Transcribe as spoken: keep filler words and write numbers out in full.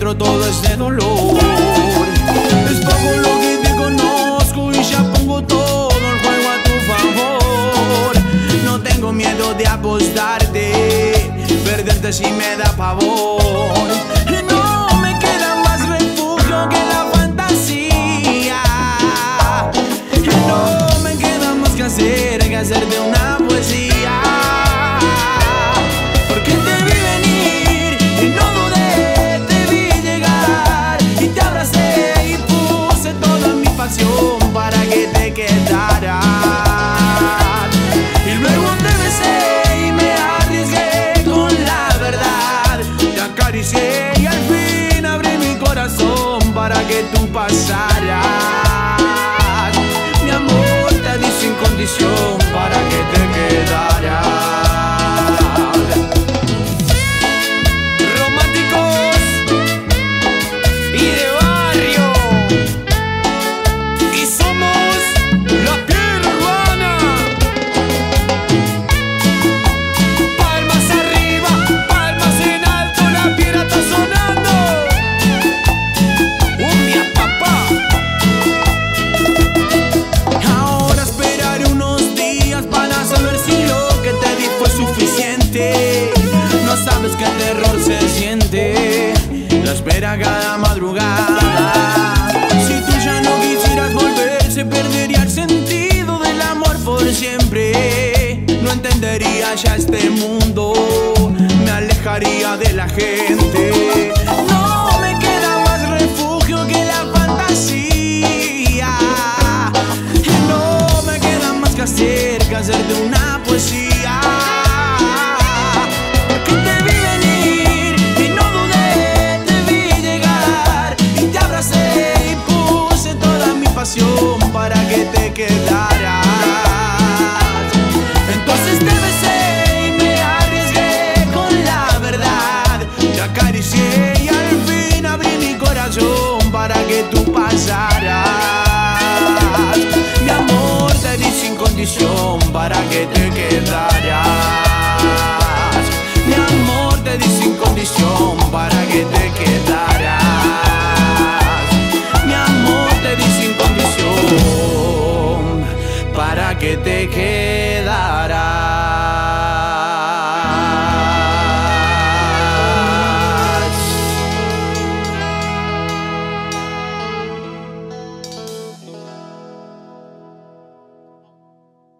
dentro todo es de dolor. Es poco lo que te conozco y ya pongo todo el juego a tu favor. No tengo miedo de apostarte, perderte si me da pavor. No me queda más refugio que la fantasía. No me queda más que hacer que hacerte una poesía. Porque te vi venir y no dudé, te vi llegar y te abracé y puse toda mi pasión para que te quedaras. Y luego te besé y me arriesgué con la verdad. Te acaricié y al fin abrí mi corazón para que tú pasaras. Mi amor te di sin condición para que te quedaras. Románticos y de barrio, y somos la Piedra Urbana. Palmas arriba, palmas en alto, la piedra está sonando. Cumbia, papá. Ahora esperaré unos días para saber si lo que te di fue suficiente. No sabes que el terror se siente, la espera cada madrugada. Si tú ya no quisieras volver, se perdería el sentido del amor por siempre. No entendería ya este mundo, me alejaría de la gente. No me queda más refugio que la fantasía. No me queda más que hacer que hacerte una poesía. Porque te vi venir y no dudé, te vi llegar y te abracé y puse toda mi pasión para que te quedaras. Entonces te besé y me arriesgué con la verdad. Te acaricié y al fin abrí mi corazón para que tú pasaras. Mi amor te di sin condición para que te quedaras. Mi amor te di sin condición para que te quedaras. Mi amor te di sin condición para que te quedaras.